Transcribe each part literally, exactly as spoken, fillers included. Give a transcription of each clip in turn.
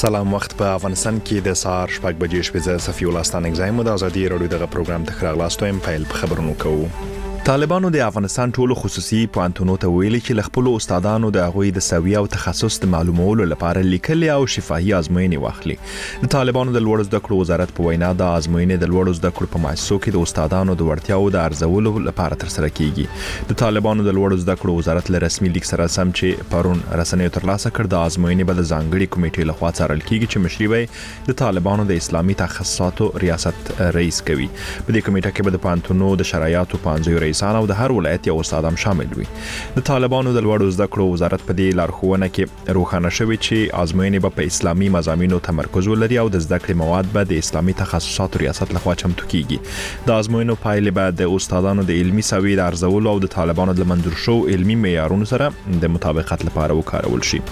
سلام وخت په افغانستان کې د سهار شپږ بجې شپې زه صفي الله ستانک زایم د ازادي رادیو دغه پروګرام ته خراغلاستو ایم فایل په خبرونو کوو. طالبانو د افغانستان ټولو خصوصي پوهنتونونو ته ویلي چې ل خپل استادانو د هغوی د سویه او تخصص د معلومولو لپاره لیکلي او شفاهي ازموینې واخلي. د طالبانو د لوړو زده کړو وزارت په وینا د ازموینې د لوړو زده کړو په مؤسسو کې د استادانو د وړتیاو د ارزولو لپاره ترسره کیږي. د طالبانو د لوړو زده کړو وزارت له رسمي لیک سره سم چې پرون رسنیو ترلاسه کړ د ازموینې به د ځانګړي کمیټې لخوا څارل کیږي چې مشري به د طالبانو د اسلامي تخصصاتو ریاست رئیس کوي. په دې کمیټه کې به د پوهنتونونو د شرایطو پانځه رئیسان او د هر ولایت یو استاد هم شامل وي. د طالبانو د لوړو زده کړو وزارت په دې لارښوونه کې روښانه شوی چې ازموینې به په اسلامي مضامینو تمرکز ولري او د زده کړې مواد به د اسلامي تخصصاتو ریاست لخوا چمتو کیږي. د ازموینو پایلې به د استادانو د علمي سویې د ارزولو او د طالبانو د منظور شو علمي معیارونو سره د مطابقت لپاره وکارول شي.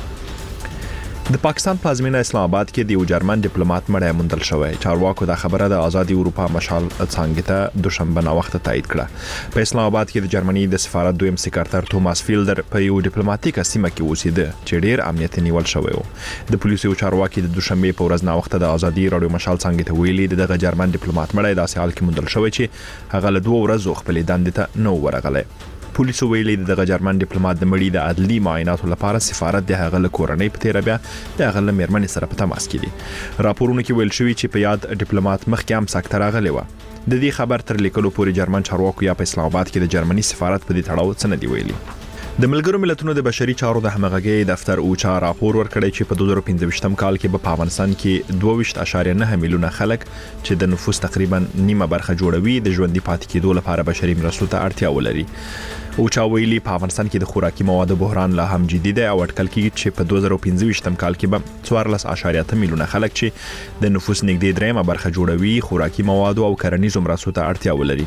د پاکستان پلازمینه اسلام آباد کې د یو جرمن ډیپلوماټ مړی موندل شوی. چارواکو دا خبره د آزادي اروپا مشال څانګې ته دوشنبه ناوخته تایید کړه. په اسلام آباد کې د جرمني د سفارت دویم سکرټر توماس فیلډر په یو ډیپلوماټیک سیمه کې اوسېده چې ډیر امنیت نیول شوی و. د پولیسو چارواکي د دوشنبه په ورځ ناوخته د آزادي رادیو مشال څانګې ته ویلي دغه جرمن ډیپلوماټ مړی داسې حال کې موندل شوی چې هغه له دوه ورځو خپل دندې ته نو ورغلی. پولیسو ویلي دغه جرمن ډیپلوماټ د مړي د عدلي معایناتو لپاره سفارت د هغه له کورنۍ په تیر بیا د هغه له میرمنې سره په تماس کې دي. راپورونه کې ویل شوی چې په یاد ډیپلوماټ مخکې هم سکته راغلی و. د دې خبر تر لیکلو پورې جرمن چارواکو یا په اسلام آباد کې د جرمني سفارت په دې تړاو څه نه دی ویلي. د ملګرو ملتونو د بشري چارو د همغږۍ دفتر اوچا راپور ورکړی چې په دوه زره پنځه کال کې په افغانستان کې دوه ویشت اعشاریه نه میلیونه خلک چې د نفوس تقریبا نیمه برخه جوړوي د ژوندۍ پاتې کېدو لپاره بشري مرستو ته اړتیا ولري. اوچا ویلي په افغانستان کې د خوراکي موادو بحران لا هم جدي دی او اټکل کېږي چې په دوه زره پنځه کال کې به څوارلس اعشاریه اته میلیونه خلک چې د نفوس نږدې دریمه برخه جوړوي خوراکي موادو او کرنیزو مرستو ته اړتیا ولري.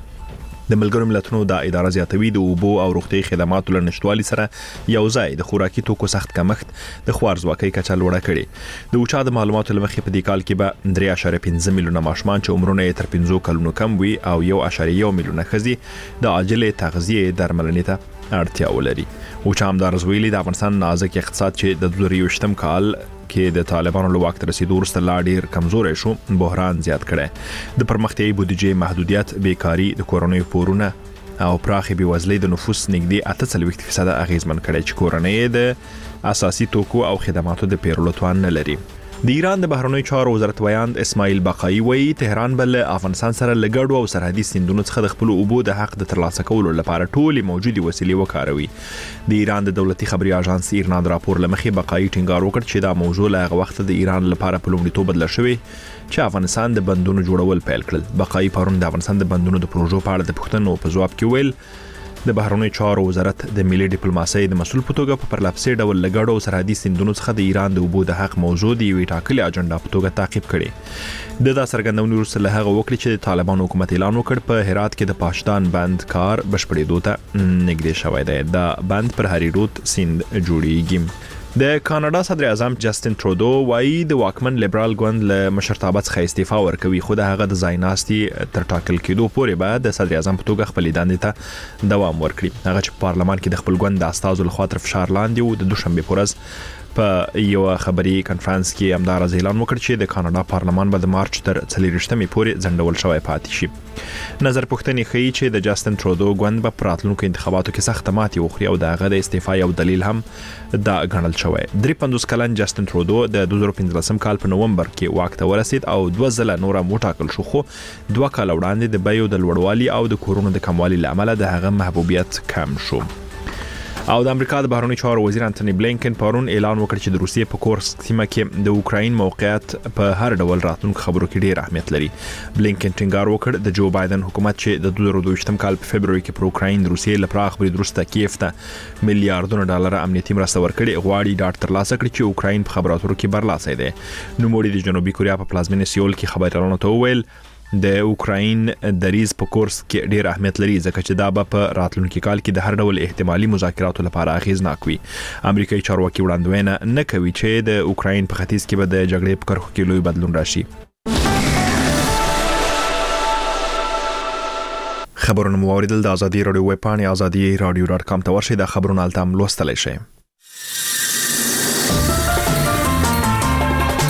د ملګرو ملتونو د اداره زیاتوي د اوبو او روغتي خدماتو له نشټوالي سره یو ځای د خوراکي توکو سخت کمښت د خوارځواکۍ کچه لوړه کړې. د اوچا د معلوماتو لمخې په دې کال کې به درې اعشاریه پنځه میلیونه ماشومان چې عمرونه یې تر پنځو کلونو کم وي او یو اعشاریه یو میلیونه ښځې د عاجلې تغذیې درملنې ته اړتیا ولري. اوچا همدارس ویلي د افغانستان نازک اقتصاد چې د دوه زره یوویشتم کال کې د طالبانو له واک ته رسیدو وروسته لا ډیر کمزوری شو بحران زیات کړی. د پرمختیایي بودیجې محدودیت، بیکاری، د کورنیو پورونه او پراخې بېوزلۍ د نفوس نږدې اته څلوېښت فیصده اغیزمن کړی چې کورنۍ د اساسي توکو او خدماتو د پیرلو توان نه لري. د ایران د بهرنیو چارو وزارت ویاند اسماعیل باقایي وایي تهران بل افغانستان سره لګړو او سرحدي سیندونو څخه د خپل اوبو د حق د ترلاسه کولو لپاره ټولې موجودي وسیلې وکاروي. د ایران د دولتي خبري اژانس ایرنا د راپور لمخې باقایي ټینګار وکړ چې دا موضوع له هغه وخت د ایران لپاره په لومړیتوب بدل شوی چې افغانستان د بندونو جوړول پیل کړل. باقایي پرون د افغانستان د بندونو د پروژو په اړه د پوښتنو په ځواب کې ویل د بهرنیو چارو وزارت د ملي ډیپلوماسۍ د مسؤل په توګه په پرلپسې ډول لګړو او سرحدي سیندونو څخه د ایران د اوبو د حق موضوع د یوې ټاکلې اجنډا په توګه تعقیب کړي. د دا څرګندونې وروسته له هغه وکړي چې د طالبانو حکومت اعلان وکړ په هرات کې د پاشدان بند کار بشپړېدو ته نږدې شوی دی. دا بند پر هری رود سیند جوړیږي. د کاناډا صدر اعظم جسټین ترودو وایي د واکمن لیبرال ګوند له مشرتابه څخه استعفا ورکوي خو د هغه د ځای ناستي تر ټاکل کېدو پورې به د صدر اعظم په توګه خپل دندې ته دوام ورکړي. هغه چې په پارلمان کې د خپل ګوند د استازو لخوا تر فشار لاندې و د دوشنبه په ورځ په یو خبري کانفرنس کې همدارز اعلان وکړ چې د کاناډا پارلمان به د مارچ تر څلوېښتمې پورې ځنډول شوی پاتې شي. نظر پوښتنې ښیي چې د جسټین ترودو ګوند به په راتلونکو انتخاباتو کې سخته ماتې وخوري او د هغه د استعفا یو دلیل هم دا ګڼل شوی. درې پنځوس کلن جسټین ترودو د دوه زره پنځلسم کال په نومبر کې واک ته ورسید او دوه ځله نور هم وټاکل شو خو دوه کاله وړاندې د بیو د لوړوالي او د کورونو د کموالي له امله د هغه محبوبیت کم شو. او د امریکا د بهرنیو چارو وزیر انټونی بلینکن پرون اعلان وکړ چې د روسیې په کورسک سیمه کې د اوکراین موقعیت په هر ډول راتلونکو خبرو کې ډیر اهمیت لري. بلینکن ټینګار وکړ د جو بایدن حکومت چې د دوه زره دوه ویشتم کال په فبروري کې پر اوکراین د روسیې له پراخ برید وروسته کیف ته میلیارډونه ډالر امنیتي مرسته ورکړي غواړي ډاډ ترلاسه کړي چې اوکراین په خبرو اترو کې برلاسي دی. نوموړي د جنوبي کوریا په پلازمینه سیول کې خبريالانو ته وویل د اوکراین دریز په کورس کې ډیر اهمیت لري ځکه چې دا به په راتلونکي کال کې د هر ډول احتمالي مذاکراتو لپاره اغیزناک وي. امریکایي چارواکي وړاندوینه نه کوي چې د اوکراین په ختیځ کې به د جګړې په کرښو کې لوی بدلون راشي. خبرونه مو اوریدل د ازادي رادیو ویب پاڼې ازادي رادیو ډاټ کام ته ورشئ. د خبرونو التم لوستلی شئ.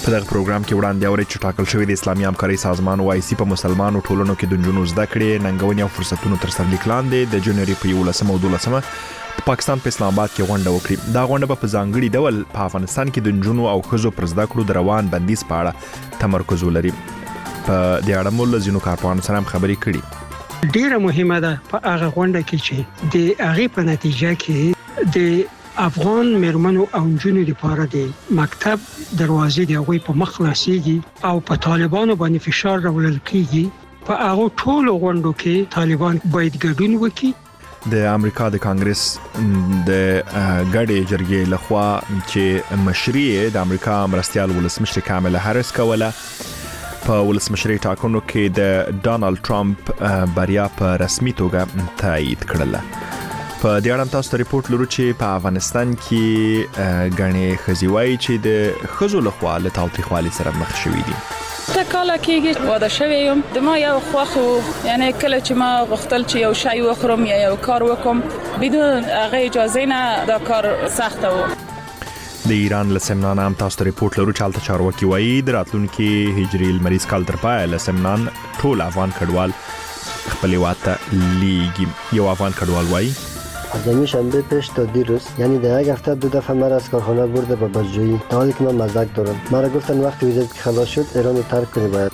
په دغه پروګرام کې وړاندې اوري چې ټاکل شوی د اسلامي همکارۍ سازمان او آی سی په مسلمانو ټولنو کې د نجونو زده کړې ننګونې او فرصتونو تر سرلیک لاندې د جنوري په یولسمه او دولسمه په پاکستان په اسلام آباد کې غونډه وکړي. دا غونډه په ځانګړي ډول په افغانستان کې د نجونو او ښځو پر زده کړو د روان بندیز په اړه تمرکز ولري. په دې اړه مو له ځینو کارپوهانو سره هم خبرې کړي. ډیره مهمه ده په هغه غونډه کې چې د هغې په نتیجه کې د افغان مېرمنو او نجونو لپاره د مکتب دروازې د هغوی په مخ خلاصېږي او په طالبانو باندې فشار راوړل کېږي. په هغو ټولو غونډو کې طالبان باید ګډون وکړي. د امریکا د کانګرس د ګډې جرګې لخوا چې مشري د امریکا مرستیال ولسمشر کاملا هریس کوله په ولسمشري ټاکنو کې د ډانلډ ټرمپ بریا په رسمي توګه تایید کړله. په دې اړه تاسو ته ریپورت لرو چې په افغانستان کې غني خزیوای چې د خزو لخوا له تاوتریخوالي سره مخ شوې دي. تا کاله کېږي واده شوی یم د ما یو خوخو یعنی کله چې ما غوښتل چې یو شی وخورم یا یو کار وکم بدون هغه اجازه نه دا کار سخته و. د ایران له سمنان هم تاسو ته ریپورت لرو چې حالت چارواکي وایي د راتلونکي هجري المریض کال تر پای له سمنان ټول افغان کډوال خپل واته لیږي. یو افغان کډوال وایي از یمی شنبه پیش تا دیروز یعنی در یک هفته دو دفعه مرا از کارخانه برده به بازجویی تا حالی که من مزدک دارم. مرا گفتن وقتی ویزت که خلاص شد ایران رو ترک کنی باید.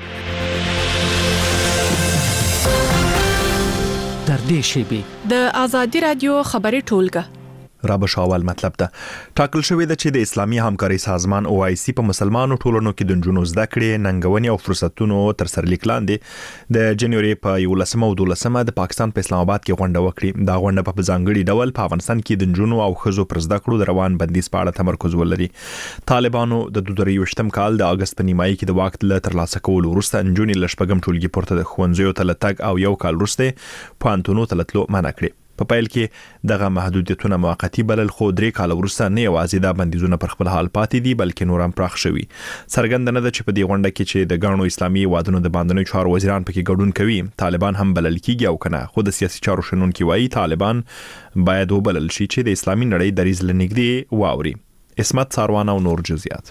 در دې شیبه د آزادی رادیو خبري ټولګه را بشاول مطلب ده ټاکل شوی د چې د اسلامي همکارۍ سازمان او آی سی په مسلمانو ټولنو کې د نجونو زده کړې ننګونې او فرصتونو تر سرلیک لاندې د جنوري په یولسمه او دولسمه د پاکستان په اسلام آباد کې غونډه وکړي. دا غونډه په ځانګړي ډول په افغانستان کې د نجونو او ښځو پر زده کړو د روان بندیز په اړه تمرکز ولري. طالبانو د دوه زره یوویشتم کال د اگست په نیمایي کې د واک له ترلاسه کولو وروسته نجونې له شپږم ټولګي پورته د ښوونځیو ته لتګ او یو کال وروسته پوهنتونونو ته تلو منع کړي. په پیل کې دغه محدودیتونه موقتی بلل خو درې کال وروسته نه یوازې دا بندیزونه پر خپل حال پاتې دي بلکې نور هم پراخ شوي. څرګنده نه ده چې په دې غونډه کې چې د ګڼو اسلامي هیوادونو د باندنیو چارو وزیران پکې ګډون کوي طالبان هم بلل کیږي او کنه. خو د سیاسي چارو شنونکي وایي طالبان باید وبلل شي چې د اسلامي نړۍ دریځ لنګدي واوري. اسمت ساروان او نور جزئیات.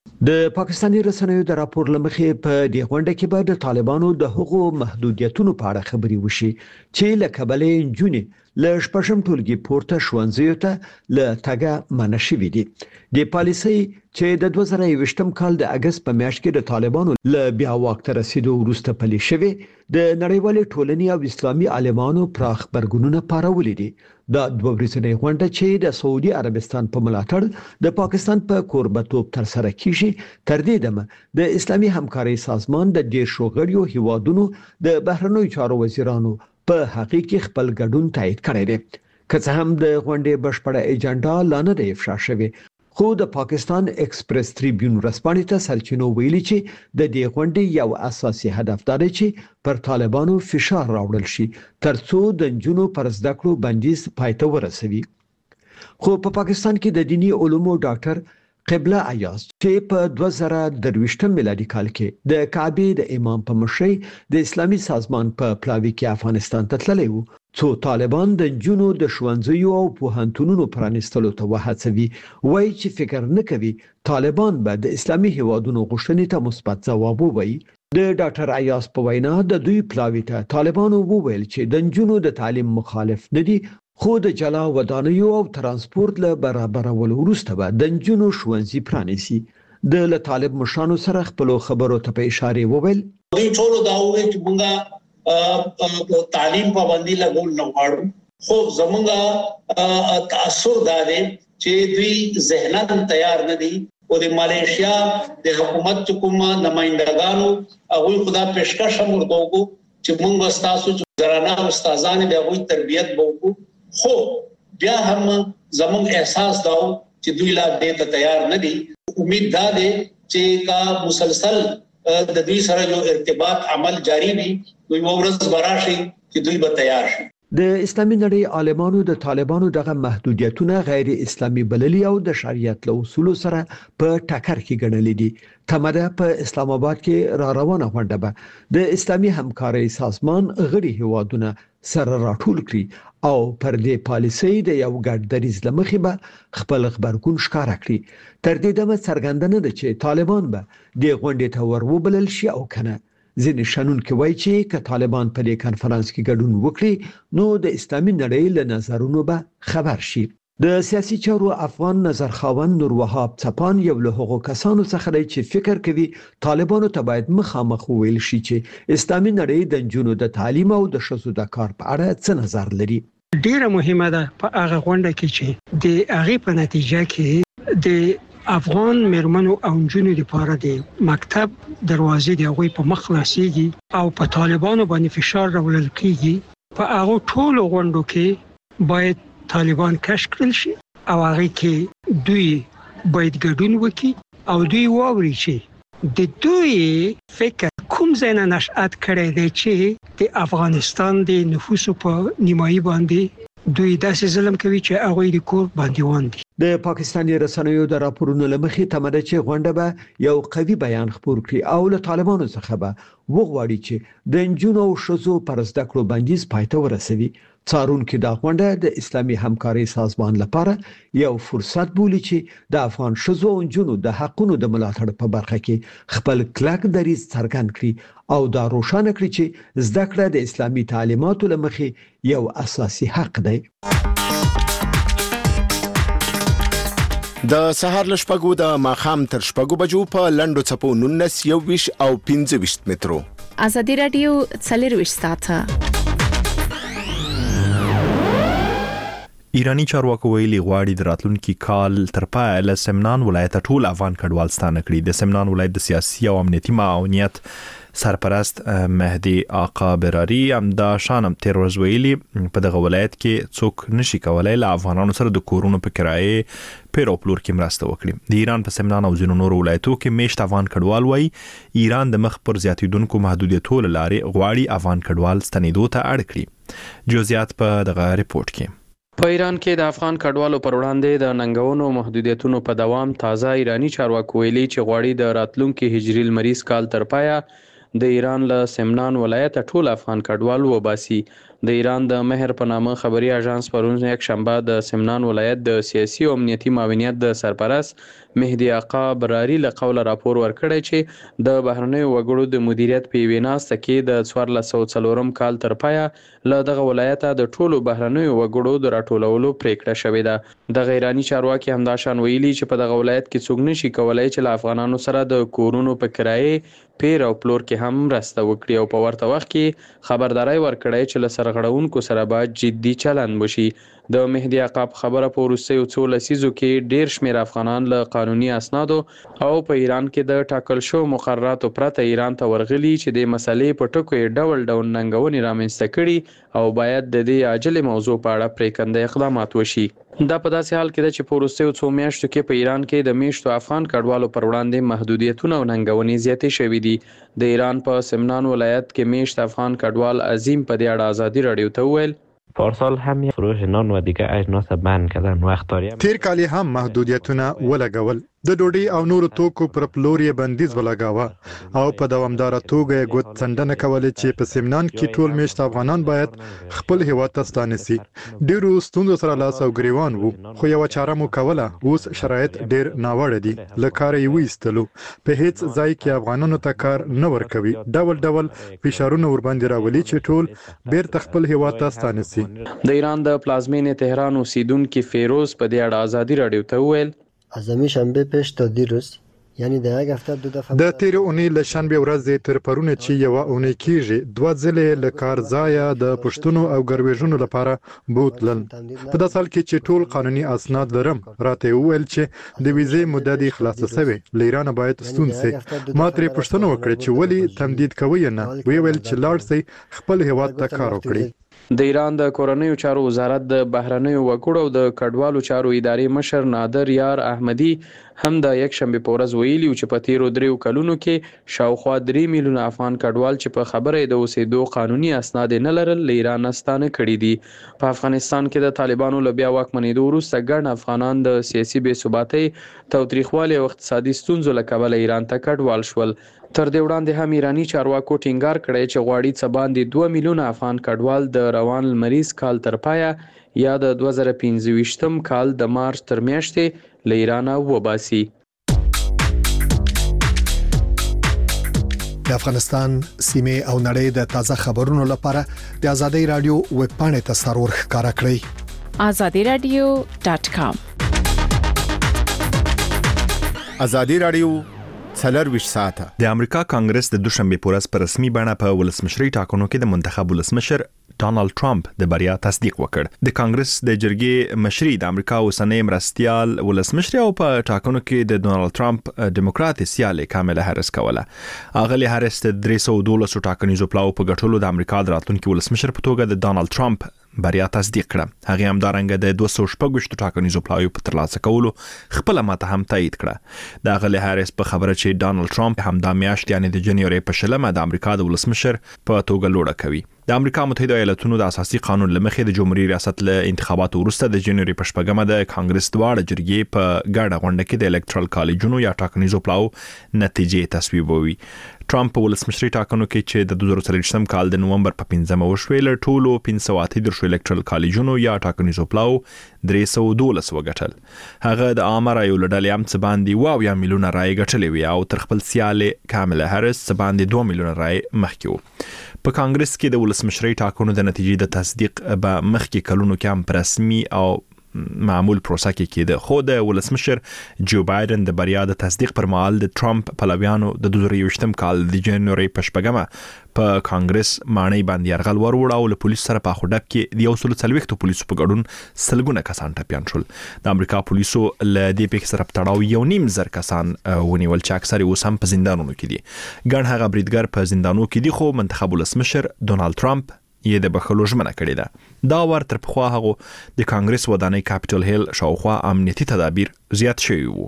د پاکستاني رسنیو د راپور لمخې په دې غونډه کې به د طالبانو د حقوقو محدودیتونو په اړه خبري وشي چې له کبلې نجونې له شپږم ټولګي پورته ښوونځیو ته له تګه منع شوي دي. د پالیسۍ چې د دوه زره یوویشتم کال د اگست په میاشت کې د طالبانو له بیا واک ته رسیدو وروسته پلي شوي د نړیوالې ټولنې او اسلامي عالمانو پراخ غبرګونونه پارولي دي. دا دوه ورځنۍ غونډه چې د سعودي عربستان په ملاتړ د پاکستان په کوربتوب تر سره کیږي تر دې دمه د اسلامي همکارۍ سازمان د ډیر شوغړیو هیوادونو د بهرنیو چارو وزیرانو په حقیقي خپل ګډون تایید کړی دی. که څه هم د غونډې بشپړه ایجنډا لا نه دی افشا شوې خو د پاکستان ایکسپریس ټریبیون ورځپاڼې ته سرچینو ویلي چې د دې غونډې یو اساسي هدف دا دی چې پر طالبانو فشار راوړل شي ترڅو د نجونو پر زده کړو بندیز پای ته ورسوي. خو په پاکستان کې د دینی علومو ډاکټر قبله ایاز چې په دوه زره درویشتم میلادي کال کې د کعبه د امام په مشرۍ د اسلامي سازمان په پلاوي کې افغانستان ته تللی وو څو طالبان د نجونو د ښوونځیو او پوهنتونونو پرانیستلو ته وهڅوي. وایي چې فکر نه کوي طالبان به د اسلامي هیوادونو غوښتنې ته مثبت ځواب ووایي. د ډاکټر ایاز په وینا د دوی پلاوي ته طالبانو وویل چې د نجونو د تعلیم مخالف نه دي خو د جلا ودانیو او ترانسپورت له برابرولو وروسته به د نجونو ښوونځي پرانیسي. د له طالب مشرانو سره خپل خبرو ته په اشاره وویل دوی ټول دا وایي چې موږ تعلیم پابندي لګول نه غواړو خو زمونږ تاثر دا دی چې دوی ذهناً تیار نه دي او د مالیشیا د حکومت کوم نمائندګانو هغه خدا پیشکش هم ورکوي چې موږ تاسو زرانا استادان د هغه تربيت وکړو خو بیا هم زمونږ احساس داو چې دوی لا دې ته تیار نه دي. امید دا دی چې کا مسلسل د دوی سره یو ارتباط عمل جاری وي دوی ورځ براشي چې دوی به تیار شي. د اسلامي نړۍ عالمانو د طالبانو دغه محدودیتونه غیر اسلامي بللي او د شریعت له اصولو سره په ټکر کې ګڼل دي. تمده په اسلام آباد کې را روانه غونډه به د اسلامي همکارۍ سازمان غړي هیوادونه سره راټول کړي او پر دې پالیسۍ د یو ګډ دریځ لمخې به خپل خبرګون ښکاره کړي. تر دې دمه څرګنده ده چې طالبان به د غونډې ته وروبلل شي او کنه. ځینې شنونکي وایي چې که طالبان په دې کنفرانس کې ګډون وکړي نو د اسلامي نړۍ له نظرونو به خبر شي. د سیاسي چارو افغان نظرخواون نور وهاب څپان یو له هغو کسانو څخه دی چې فکر کوي طالبانو ته باید مخامخ وویل شي چې اسلامي نړۍ د نجونو د تعلیم او د ښځو د کار په اړه څه نظر لري. ډیره مهمه ده په هغه غونډه کې چې د هغې په نتیجه کې د افغان مېرمنو او نجونو لپاره د مکتب دروازې د هغوی په مخ خلاصېږي او په طالبانو باندې فشار راوړل کېږي. په هغو ټولو غونډو کې باید طالبان کشف کړل شي او هغه کې دوی باید ګډون وکړي او دوی واوري چې د دوی فکر کوم ځای نه نشأت کړی دی چې د افغانستان د نفوسو په نیمایي باندې دوی داسې ظلم کوي چې هغه د کور باندې وندي. د پاکستاني رسنیو د راپورونو لمخې تمده چې غونډه به یو قوي بیان خپور کړي او له طالبانو څخه به وغواړي چې د نجونو او ښځو پر زده کړو بندیز پای ته ورسوي. څارونکو دا غونډه د اسلامي همکارۍ سازمان لپاره یو فرصت بولي چې د افغان ښځو او نجونو د حقونو د ملاتړ په برخه کې خپل کلک دریځ څرګند کړي او دا روښانه کړي چې زده کړه د اسلامي تعلیماتو لمخې یو اساسي حق دی. د سهار لشپګو د ماخام تر شپګو بجو په لندو چپو نونس یو ویش او پنځه ویش مترو. ازادي رادیو څلور ویش ساعته. ایرانی چارواکو ویلي غواړي د راتلونکي کال تر پایه له سمنان ولایت ټول افغان کډوال ستانه کړي. د سمنان ولایت د سیاسي او امنیتي معاونیت سرپرست مهدي آقا براری هم دا شانم تیر ورځ ویلي په دغه ولایت کې څوک نشي کولای له افغانانو سره د کورونو په کرایه پیر او پلور کې مرسته وکړي. د ایران په سمنان او ځینو نورو ولایتو کې میشت افغان کډوال وایي ایران د مخ پر زیاتیدونکو محدودیتونو لارې غواړي افغان کډوال ستنېدو ته اړ کړي. جزئیات په دغه ریپورت کې. په ایران کې د افغان کډوالو پر وړاندې د ننګونو محدودیتونو په دوام تازه ایرانی چارواکو ویلي چې غواړي د راتلونکي هجري لمریز کال تر پایه د ایران له سمنان ولایت ټول افغان کډوال وباسي. د ایران د مهر په نامه خبري اژانس پرون یک شنبه د سمنان ولایت د سیاسي او امنیتي معاونیت د سرپرست مهدي آقا براری له قوله راپور ورکړی چې د بهرنیو وګړو د مدیریت په یوې ناسته کې د څوارلس سوه څلورم کال تر پایه له دغه ولایته د ټولو بهرنیو وګړو د راټولولو پریکړه شوې ده. د ایرانی چارواکي همداشان ویلي چې په دغه ولایت کې څوک نشي کولای چې له افغانانو سره د کورونو په کرایه پیر او پلور کې هم مرسته وکړي او په ورته وخت کې خبرداري ورکړی چې له سرغړونکو سره باید جدي چلند وشي. د مهدي آقا خبره په وروستیو څو لسیزو کې ډیر شمیر افغانان له قانوني اسنادو او په ایران کې د ټاکل شو مقرراتو پرته ایران ته ورغلي چې د مسلې په ټکو ډول ډول ننګونې رامنځته کړي او باید د دې عاجل موضوع په اړه پریکنده اقدامات وشي. دا په داسې حال کې ده چې په وروستیو څو میاشتو کې په ایران کې د میشتو افغان کډوالو پر وړاندې محدودیتونه او ننګونې زیاتې شوې دي. د ایران په سمنان ولایت کې میشت افغان کډوال عظیم په دې اړه ازادي رادیو ته وویل پارسال هم فروش نان و دیگه اجناس بند کردن و اختاری تیر کالی هم محدودیتونه ولګول د ډوډۍ او نورو توکو پر پلور یې بندیز ولګاوه او په دوامداره توګه یې ګوت څنډنه کولې چې په سمنان کې ټول میشت افغانان باید خپل هیواد ته ستانه سي. ډیرو ستونزو سره لاس او ګریوان وو خو یو چاره مو کوله. اوس شرایط ډیر ناوړه دي. له کاره یې وایستلو په هیڅ ځای کې افغانانو ته کار نه ورکوي. ډول ډول فشارونه ورباندې راولي چې ټول بیرته خپل هیواد ته ستانه سي. د ایران د پلازمینې تهران اوسیدونکو فیروز په دې اړه ازادي رادیو ته وویل از شنبه پیش تا دیروز یعنی د هغه هفته دوه دفعه د تیر اونۍ له شنبه ورځې تر پرونه چې یو اونۍ کېږي دوه ځله له کار ځای د پښتونو او ګرویژونو لپاره بوتلل. په داسې حال کې چې ټول قانوني اسناد لرم راته وویل چې د ویزې مدته د خلاص شوی لیران باید ستون سي. ما ترې پښتنه وکړه چې ولی تمدید کوي نه ویل چې لاړ سي خپل هیواد ته کار وکړي. د ایران د کورنیو چارو وزارت د بهرنیو وګړو د کډوالو چارو ادارې مشر نادر یار احمدي هم د یک شنبه په ورځ ویلي چې په تیرو دریو کلونو کې شاوخوا درې میلیونه افغان کډوال چې په خبره د اوسېدو قانوني اسناد نه لرل له ایران ستانه کړي دي. په افغانستان کې د طالبانو له بیا واکمنېدو وروسته ګڼ افغانان د سیاسي بې ثباتۍ، تاوتریخوالي او اقتصادي ستونزو له کبله ایران ته کډوال شول. تر دې وړاندې هم ایرانی چارواکو ټینګار کړی چې غواړي څه باندې دوه میلیونه افغان کډوال د روان لمریز کال تر پایه یا د دوه زره پنځه ویشتم کال د مارچ تر میاشتې له ایران وباسي. د افغانستان سیمه او نړۍ د تازه خبرونو لپاره د آزادۍ رادیو ویب پاڼې ته سرور ښکارا کړئ آزادی رادیو ډاٹ کام. آزادۍ رادیو څلرویشت ساعته. د امریکا کانګرس د دوشنبه په ورځ په رسمي بڼه په ولسمشري ټاکنو کې د منتخب ولسمشر ډانلډ ټرمپ د بریا تصدیق وکړ. د کانګرس د جرګې مشري د امریکا اوسنۍ مرستيال ولسمشر او په ټاکنو کې د ډانلډ ټرمپ ډیموکرات سیاله کامله هریس کوله. اغلی هریس د درې سوه دولس ټاکنیزو پلاو په ګټلو د امریکا د راتلونکي ولسمشر په توګه د ډانلډ ټرمپ بریا تصدیق کړه. هغه هم دارنګه د دوه سوه شپږ ټاکنیزو پلاو په ترلاسه کولو خپل ماته هم تایید کړه. د اغلی هریس په خبره چې ډانلډ ټرمپ هم د میاشتې یعنی د جنوري په شلمه د امریکا د ولسمشر په توګه لوړه کوي. د امریکا متحده ایالاتونو د اساسي قانون لمخې د جمهوریت ریاست له انتخاباتو وروسته د جنوري په شپږمه د کانګرس دواړه جرګې په ګډه غونډه کې د الکترال کالجونو یا ټاکنیزو پلاو نتیجې تصویبوي. ټرمپ په ولسمشري ټاکنو کې چې د دوه زره څلوېښتم کال د نومبر په پنځمه وشوې له ټولو پنځه سوه اته دېرش الکترال کالجونو یا ټاکنیزو پلاو درې سوه دولس وګټل. هغه د عامه رایو له ډلې هم څه باندې اوه اویا میلیونه رایې ګټلې وې او تر خپل سیالې کامله هریس څه باندې دوه میلیونه رایې مخکې وو. په کانګرس کې د ولسمشري ټاکنو د نتیجې د تصدیق به مخکې کلونو کې هم رسمي او معمول پروسه کې کېده، خو د ولسمشر جو بایدن د بریا د تصدیق پر مهال د ټرمپ پلویانو د دوه زره یوویشتم کال د جنوري په شپږمه په کانګرس ماڼۍ باندې یرغل وروړ او له پولیسو سره په خډک کې د یو سل څلوېښتو پولیسو په ګډون سلګونه کسان ټپیان شول. د امریکا پولیسو له دې پیښې سره په تړاو یو نیم زر کسان ونیول چې اکثر اوس هم په زندانونو کې دي. ګڼ هغه بریدګر په زندانونو کې دي، خو منتخب ولسمشر ډونالد ټرمپ یې د بخښلو ژمنه کړې ده. دا ور تر پخوا هغه د کانګرس ودانۍ کاپټل هیل شاوخوا امنیتي تدابیر زیات شوي وو.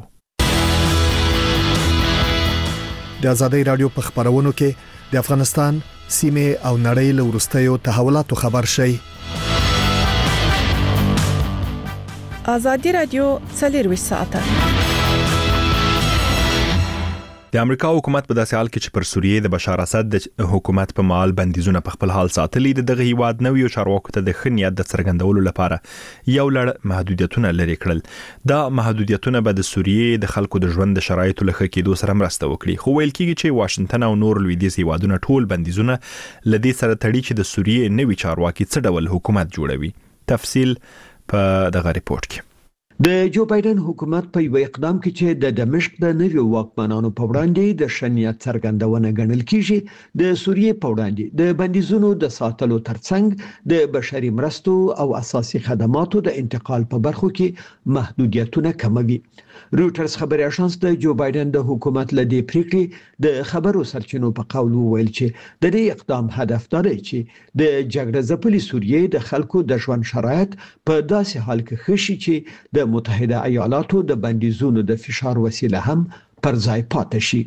د آزادۍ رادیو په خبرونو کې د افغانستان سیمه او نړۍ له وروستیو تحولاتو خبر شي. آزادۍ رادیو څلرویشت ساعته. د امریکا حکومت په داسې حال کې چې پر سوریه د بشار اسد د حکومت په مال بندیزونه په خپل حال ساتلي، د دغه هیواد نویو چارواکو ته د ښه نیت د څرګندولو لپاره یو لړ محدودیتونه لري کړل. دا محدودیتونه به د سوریه د خلکو د ژوند د شرایطو له ښه کېدو سره مرسته وکړي، خو ویل کېږي چې واشنگټن او نور لویدیځ هیوادونه ټول بندیزونه لدې سره تړي چې د سوریه نوي چارواکي څه ډول حکومت جوړوي. تفصیل په دغه ریپورت کې. د جو بایدن حکومت په یو اقدام کې چې د دمشق د نویو واکمنانو په وړاندې د شنیت څرګندونه ګڼل کیږي، د سوریه په وړاندې د بندیزونو د ساتلو ترڅنګ د بشري مرستو او اساسي خدماتو د انتقال په برخو کې محدودیتونه کموي. روټرز خبري اژانس د جو بایدن د حکومت لدی پریکړې د خبرو سرچینو په قول ویل چې د دې اقدام هدف دا دی چې د جګړه ځپلي سوریه د خلکو د ژوند شرایط په داسې حال کې ښه شي چې د متحده ایالاتو د بندیزونو د فشار وسیله هم پر ځای پاتې شي.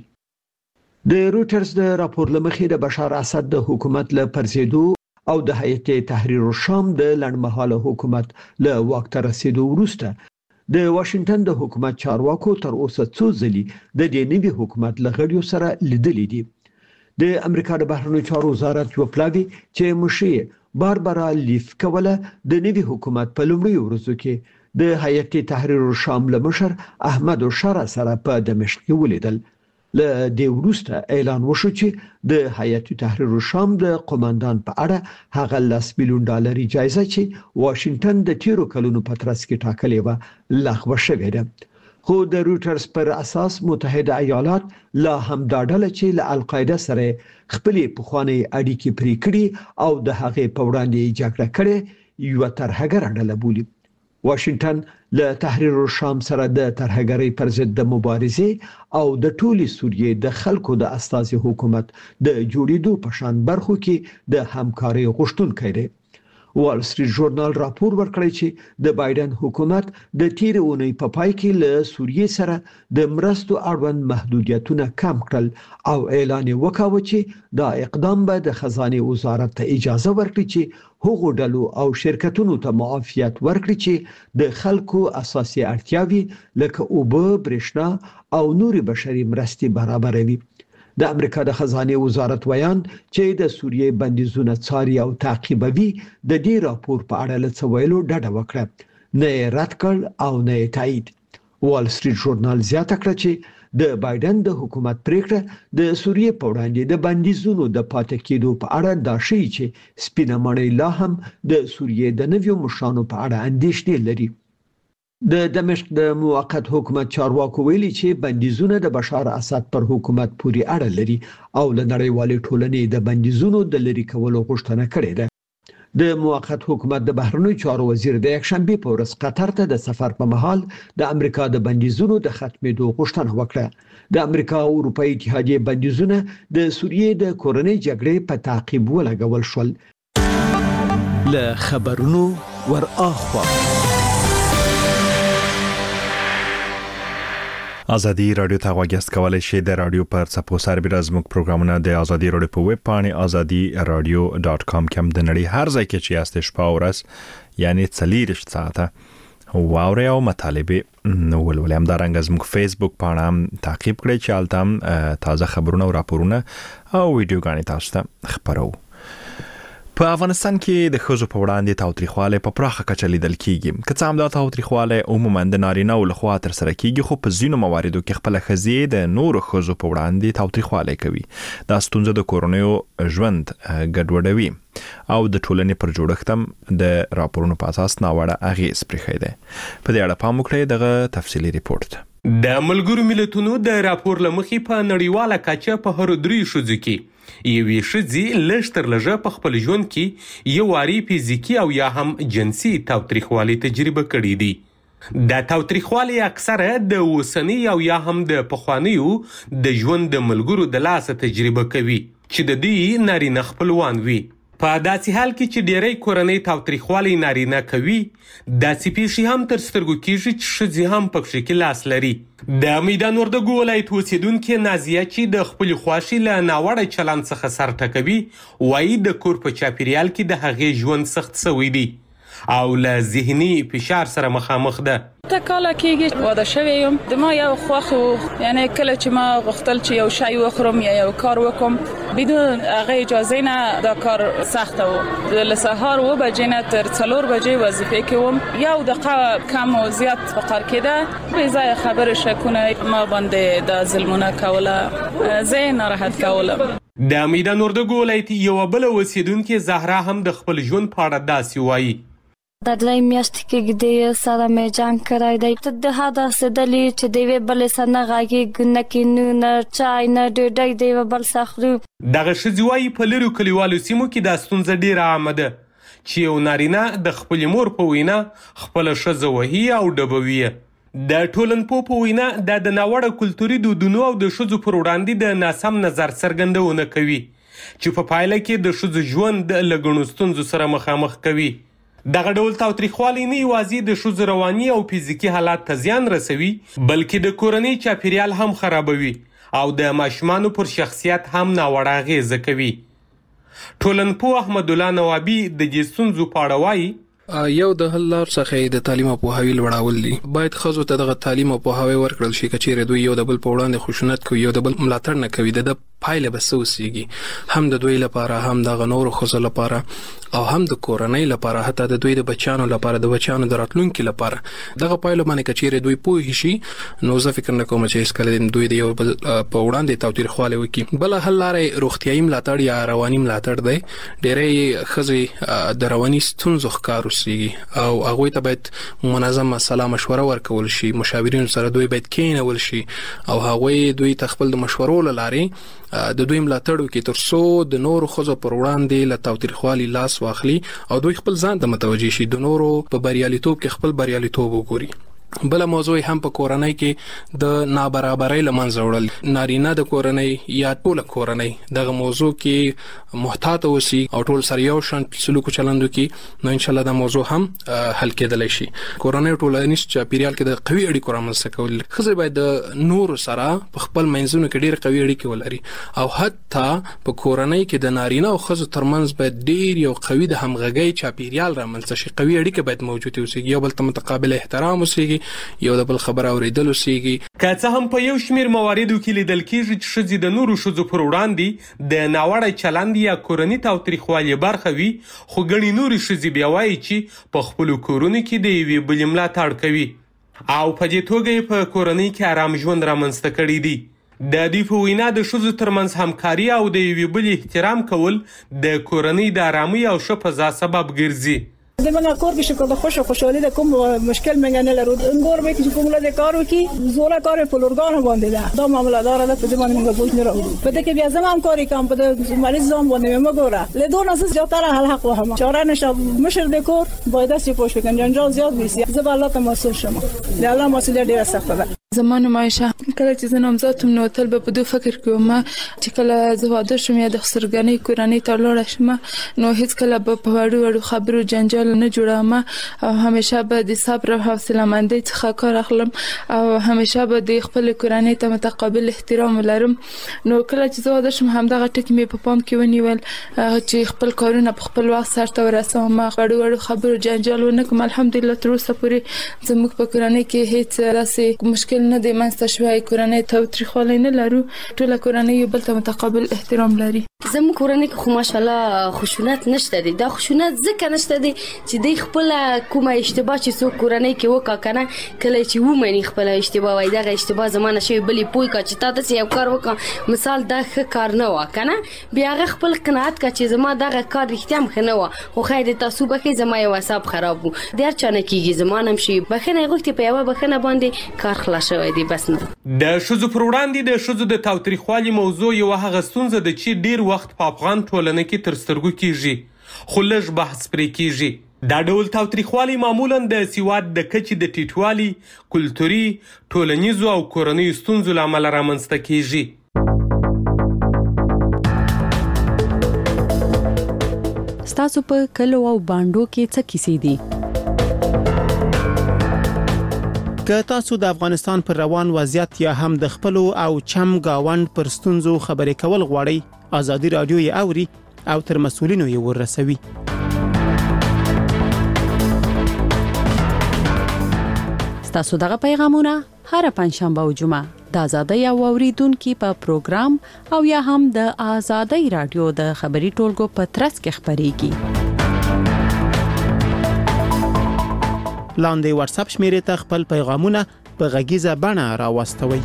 د روټرز د راپور لمخې د بشار اسد د حکومت له پرزیدو او د هیئت تحریر الشام د لړمحاله حکومت له واک ته رسیدو وروسته د واشنگټن د حکومت چارواکو تر اوسه څو ځلې د دې نوي حکومت لغړیو سره لیدلې دي. د امریکا د بهرنیو چارو وزارت یو پلاوی چې مشیر باربرا لیف کوله د نوي حکومت په لومړي ورځو کې د هیئت تحریر الشام له مشر احمد شارع سره په دمشق کې ولیدل. له دې وروسته اعلان وشو چې د هیئت تحریر الشام د قوماندان په اړه هغه لس میلیون ډالر جایزه چې واشنگټن د تیرو کلونو په ترڅ کې ټاکلې و لغوه شوې ده. خو د روټرز پر اساس متحده ایالات لا هم دا ډله چې له القاعده سره خپلې پخوانۍ اړیکې پرې کړې او د هغې په وړاندې جګړه کړې یو ترهګره ډله بولي. واشنگټن له تحریر الشام سره د ترهګرۍ پر ضد د مبارزې او د ټولي سوریې د خلکو د استازي حکومت د جوړېدو په شان برخو کې د همکارۍ غوښتونکی دی. وال سټریټ ژورنال راپور ورکړی چې د بایدن حکومت د تیر اونۍ په پای کې له سوریې سره د مرستو اړوند محدودیتونه کم کړل او اعلان وکاوه چې دا اقدام به د خزانه وزارت ته اجازه ورکړي چې هغو ډلو او شرکتونو ته معافیت ورکړي چې د خلکو اساسي اړتیاوې لکه اوبه، برېښنا او نوري بشري مرستې برابروي. د امریکا د خزانه وزارت ویان چې د سوریې بندیزونه څاري او تعقیبوي د دې راپور په اړه له څه ویلو ډډه وکړه، نه یې رد کړ او نه یې تایید. وال سټریټ ژورنال زیاته کړه چې د بایدن د حکومت پریکړه د سوریې په وړاندې د بندیزونو د پاتې کېدو په اړه دا ښيي چې سپینه ماڼۍ لا هم د سوریې د نویو مشرانو په اړه اندېښنې لري. د دمشق د موقت حکومت چارواکو ویلي چې بندیزونه د بشار اسد پر حکومت پورې اړه لري او له نړیوالې ټولنې د بندیزونو د لرې کولو غوښتنه کړې ده. د موقت حکومت د بهرنیو چارو وزیر د یکشنبه په ورځ قطر ته د سفر په مهال د امریکا د بندیزونو د ختمېدو غوښتنه وکړه. د امریکا او اروپאי اتحادیې بندیزونه د سوریې د کورنۍ جګړې په تعقیب ولګول شول. له خبرونو ور اخوا ازادي رادیو ته غوږیاست کولای شئ د رادیو پر څپو سربېره زموږ پروګرامونه د ازادي رادیو په ویب پاڼې ازادي رادیو ډاټ کام کې هم د نړۍ هر ځای کې چې یاست شپه او ورځ یعنی څلېرویشت ساعته واورئ او مطالبه ولولئ. همدارنګه زموږ فیسبوک پاڼه هم تعقیب کړئ چې هلته هم تازه خبرونه او راپورونه او ویډیوګانې تاسو ته خپروو. په افغانستان کې د ښځو په وړاندې تاوتریخوالی په پراخه کچه لیدل کیږي. که څه هم دا تاوتریخوالی عموما د نارینه‌و لخوا ترسره کیږي، خو په ځینو مواردو کې خپله ښځې د نورو ښځو په وړاندې تاوتریخوالی کوي. دا ستونزه د کورنیو ژوند ګډوډوي او د ټولنې پر جوړښت هم د راپورونو په اساس ناوړه اغېز پرېښی دی. په دې اړه پام وکړئ دغه تفصیلي ریپورت. د ملګرو ملتونو د راپور له مخې په نړیواله کچه په هر درې ښځو کې یوې ښځې لږ تر لږه په خپل ژوند کې یو واري فزیکي او یا هم جنسي تاوتریخوالی تجربه کړی دی. دا تاوتریخوالی اکثره د اوسنۍ او یا هم د پخوانیو د ژوند د ملګرو د لاسه تجربه کوي چې د دې نارینه خپلوان وي. په داسې حال کې چې ډېری کورنۍ تاوتریخوالی نارینه کوي، داسې پیښې هم تر سترګو کېږي چې ښځې هم پکښې کې لاس لري. د میدان وردګو ولایت اوسیدونکې نازیه چې د خپلې خوښې له ناوړه چلند څخه سر ټکوي، وایي د کور په چاپیریال کې د هغې ژوند سخت سوی دی او له ذهني فشار سره مخامخ ده. تا کاله کېږي واده شوی یم، د ما یو خوښ و، یعنی کله چې ما غوښتل چې یو شی وخورم یا یو کار وکم بدون هغه اجازه نه، دا کار سخته و. له سهار اوه بجې نه تر څلور بجې وظیفه کوم، یو دقیقه کم او زیات فقر کېده، بې ځایه خبرې شکونه ما باندې د ظلمونه کوله، زه ناراحت کولم. د میدان وردګو ولایت یوه بله اوسیدونکې زهرا هم د خپل ژوند په اړه داسې وایي. د درې میاشتې کې د سره مې جنګ کړی دی. ته د هدا سدلی چې د وی بل سره غاږی نه کینو نه چای نه ډوډۍ دی بل سخرو. دغه ښځې وایي په لرو کلیوالو سیمو کې دا ستونزه ډېره عامه ده چې یو نارینه د خپلې مور په وینا خپله ښځه وهي او ډبوي. د ټولنپوه په وینا دا د ناوړه کلتوري دودونو او د ښځو پر وړاندې د ناسم نظر څرګندونه کوي چې په پایله کې د ښځو ژوند له ګڼو ستونزو سره مخامخ کوي. دغه ډول تاوتریخوالی نه یوازې د ښځو رواني او فزیکي حالات ته زیان رسوي، بلکې د کورنۍ چاپیریال هم خرابوي او د ماشومانو پر شخصیت هم ناوړه اغېزه کوي. ټولنپوه احمد الله نوابي د دې ستونزو په اړه وایي. یو د حل لار څخه د تعلیم او پوهاوی لوړول دي. باید ښځو ته دغه تعلیم او پوهاوی ورکړل شي که چیرې دوی یو د بل په وړاندې خشونت کوي، یو د بل ملاتړ نه کوي، د پایله به څه وسیږي، هم د دوی لپاره، هم د نورو ښځو لپاره او هم د کورنۍ لپاره، حتی د دوی د بچیانو لپاره، د بچیانو د راتلونکي لپاره. دغه پایله باندې که چیرې دوی پوه شي، نو زه فکر نه کوم چې هیڅکله دوی د یو بل په وړاندې تاوتریخوالی وکړي. بله حل لاره روغتیایي ملاتړ یا رواني ملاتړ دی. ډېری ښځې د رواني ستونزو ښکار اوسېږي او هغوی ته باید منظمه سلا مشوره ورکول شي. مشاورینو سره دوی باید کېنول شي او هغوی دوی ته خپل د مشورو له لارې د دوی ملاتړ وکړي تر څو د نورو ښځو پر وړاندې له تاوتریخوالي لاس واخلي او دوی خپل ځان ته متوجه شي، د نورو په بریالیتوب کې خپل بریالیتوب وګوري. بل موضوع هم په کورنۍ کې د نابرابرۍ لمنځه وړل، نارینه د کورنۍ یا ټول کورنۍ دغه موضوع کې محتاط اوسي او ټول سره یو شان سلوک چلندو کې، نو ان شاء الله دا موضوع هم حل کېدلی شي. کورنۍ ټولنیز چاپیریال کې د قوي اړیکو رامنځته کول، ښځې باید د نور سره په خپل منځونو کې ډېر قوي اړیکې ولري، او حتی په کورنۍ کې د نارینه او ښځو ترمنځ باید ډېر یو قوي د همغږۍ چاپیریال رامنځته شي. قوي اړیکې باید موجود اوسي، یو بل ته متقابل احترام اوسي، یو د بل خبره اوریدل اوسېږي. که څه هم په یو شمېر مواردو کې لیدل کېږي چې ښځې د نورو ښځو پر وړاندې د ناوړه چلند یا کورني تاوتریخوالي برخه وي، خو ګڼې نورې ښځې بیا وایي چې په خپلو کورونو کې د یوې بلې ملاتړ کوي او په دې توګه یې په کورنۍ کې آرام ژوند رامنځته کړی دی. د دوی په وینا د ښځو ترمنځ همکاري او د یوې بلې احترام کول د کورنۍ د آرامۍ او ښه فضا سبب ګرځي. د منګه کور کې شکر د خوش خوشحالي د کوم مشکل منګه نه لرو. انګور به چې کومه د کارو کې زوړه کار په لورګانو باندې ده، دا معاملې دار ده په دې باندې موږ بوج نه راوړو. په دې کې بیا زمام کاری کوم په دې مریض ځم باندې موږ ګوره له دوه ناس زیاتره حل حق وهم چاره نشه مشر د کور باید چې پوښ وکړي جنجال زیات وي، زه به الله ته مسؤل شم. د الله مسؤلیت ډیره سخته ده. زمانه مایشه کله چې زه نامزادم نو تل به په دوه فکر کوم چې کله زه واده شم یا د خسرګنۍ کورنۍ ته لاړ شم نو هیڅ کله به په وړو وړو خبرو جنجال نه جوړم، او همیشه به د صبر او حوصله مندۍ څخه کار اخلم، او همیشه به د خپل کورنۍ ته متقابل احترام ولرم. نو کله چې زه واده شم همدغه ټکي مې په پام کې ونیول چې خپل کارونه په خپل وخت سرته ورسوم، وړو وړو خبرو جنجال ونه کوم. الحمدلله تر اوسه پورې زموږ په کورنۍ کې هیڅ داسې مشکل نه دی منځته شوی. کورنۍ تاوتریخوالی نه لرو، ټوله کورنۍ یو بل ته متقابل احترام لري. زموږ کورنۍ کې خو ماشاءالله خشونت نشته دی. دا خشونت ځکه نشته دی چې دی خپل کومه اشتباه چې څوک کورنۍ کې وکړه کنه، کله چې ومني خپل اشتباه وای دغه اشتباه زمانه شوی بلې پوي کا چې تا ته یو کار وکړه، مثال دا ښه کار نه و کنه، بیا هغه خپل قناعت کا چې زما دغه کار رښتیا هم ښه نه و، خو خیر تاسو به کې زما یو حساب خراب وو، ډېر چانه کیږي زمانه هم شي بخنه غوښتي په یو بخنه باندې کار خلاص شوی دی. بس نه د ښځو پر وړاندې د ښځو د تاوتریخوالي موضوع یو هغه ستونزه ده چې ډیر وخت په افغان ټولنه کې تر سترګو کیږي، خو لږ بحث پرې کیږي. دا ډول تاوتریخوالي معمولا د سواد د کچې د ټیټوالي، کلتوري، ټولنیزو او کورنیو ستونزو له امله رامنځته کیږي. ستاسو په کلو او بانډو کې څه کیسې دي؟ که تاسو د افغانستان پر روان وضعیت یا هم د خپل او چم گاوند پر ستونزو خبرې کول غواړئ، ازادي رادیو یې اوري او تر مسؤلینو یې ورسوي. ستاسو دغه پیغامونه هر پنځشنبه او جمعه د ازادي او اوریدونکو په پروګرام او یا هم د ازادي رادیو د خبري ټولګو په ترڅ کې خبريږي. لاندې واتس اپ شمیرې ته خپل پیغامونه په غږیزه بڼه راوستوئ.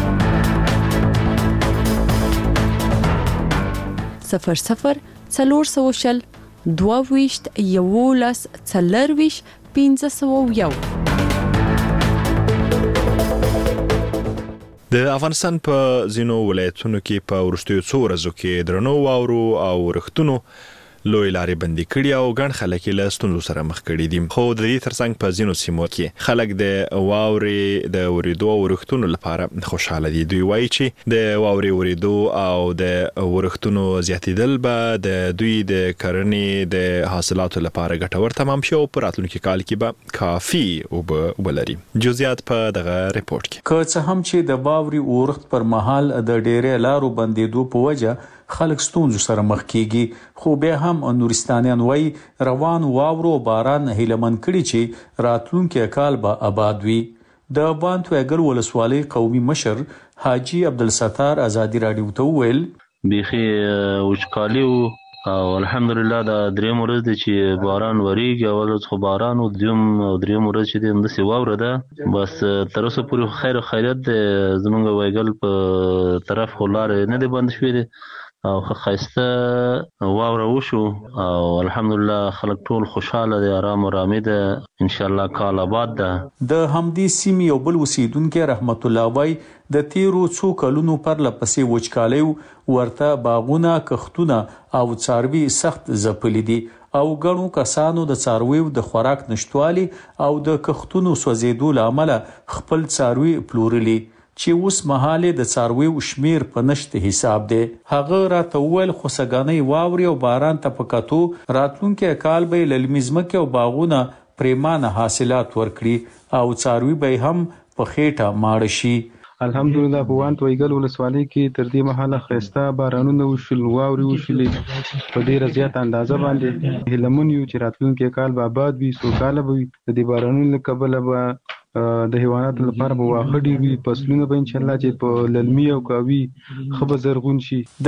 صفر صفر څلور سوشل دوه ویشت یولس څلور ویشت پنځه سوه یو. د افغانستان په ځینو ولایتونو کې په وروستیو څو ورځو کې درنو واورو او رختونو لوی لارې بندي کړي او ګڼ خلک له ستونزو سره مخ کړي دي. خو د دې ترڅنګ په ځینو سیمو کې خلک د واورې د ورېدو او ورښتونو لپاره خوشاله دي. دوی وایي چې د واورې ورېدو او د ورښتونو زیاتېدل به د دوی د کرنې د حاصلاتو لپاره ګټور تمام شي او په راتلونکي کال کې به کافي اوبه ولري. جزئیات په دغه ریپورت کې. که څه هم چې د واورې ورښت پر مهال د ډېرې لارو بندېدو په وجه خلک ستونزو سره مخ کیږي، خو بیا هم نورستانیان وایي روان واورو باران هیلمن کړي چې راتلونکي کال به آباد وي. د بانت وګل ولسوالۍ قومي مشر حاجی عبدالستار ازادي رادیو ته ویل بيخي وچکالي او الحمدلله دا دریم ورځ دی چې باران وریږي، اول خو باران او دویم او دریم ورځ چې د همداسې واوره ده. بس تر اوسه پورې خیر او خیریت دی، زمونږ وایګل په طرف خو لارې نه دی بند شوې دی او خسته واوره وشو او الحمدلله خلک ټول خوشاله دي، آرام او رامي ده، ان شاء الله کال آباد ده. د همدې سیمې یو بل اوسیدونکو رحمت الله وای د تیرو څو کلونو پر لپسې وچکالۍ ورته باغونه، کښتونه او څاروي سخت ځپلي دي او غنو کسانو د څارویو د خوراک نشټوالي او د کښتونو سوځېدو لامل خپل څاروي پلورلي چې اوس مهاله د څارویو شمیر په نشته حساب دی. هغه راته ویل خو سګانې واوري او باران ته پکاتو راتلونکي کال به للمیزمکه او باغونه پریمانه حاصلات ورکړي او څاروي به هم په خېټه ماړ شي. الحمدلله په وان تویګل ولسوالۍ کې تر دې مهاله خسته بارانونه وشول واوري وشلې په ډیره زیات اندازه باندې هلمون یو چې راتلونکي کال به آباد وي سوکاله وي. د دې بارانونو کبله به د حیواناتو لپاره به واخه ډیر وي فصلونه به ان شاء الله چې په للمي او کاوي خبر زرغون شي.